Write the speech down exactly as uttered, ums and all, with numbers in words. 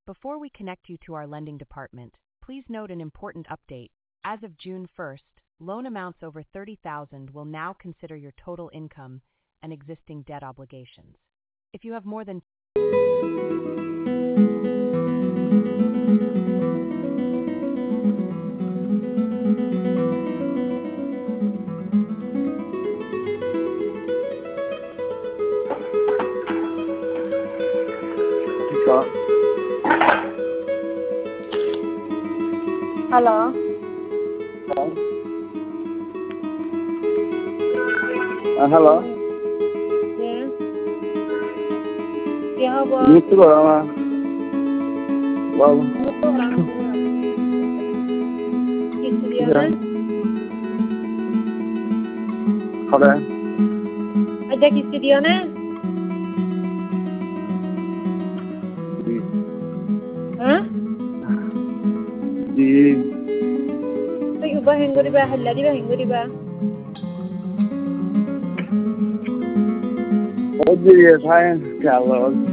Before we connect you to our lending department, please note an important update. As of June first, loan amounts over thirty thousand will now consider your total income and existing debt obligations. If you have more than Hello. Uh, hello. Yes. क्या हुआ? Mister Rama. Wow. किस दिया है? Hello. अच्छा किसके दिया ने? जी. हाँ? जी. तो युवा हिंगोरी बा हल्ला दी बा हिंगोरी बा. Oh, ji, yes, I am. Hello.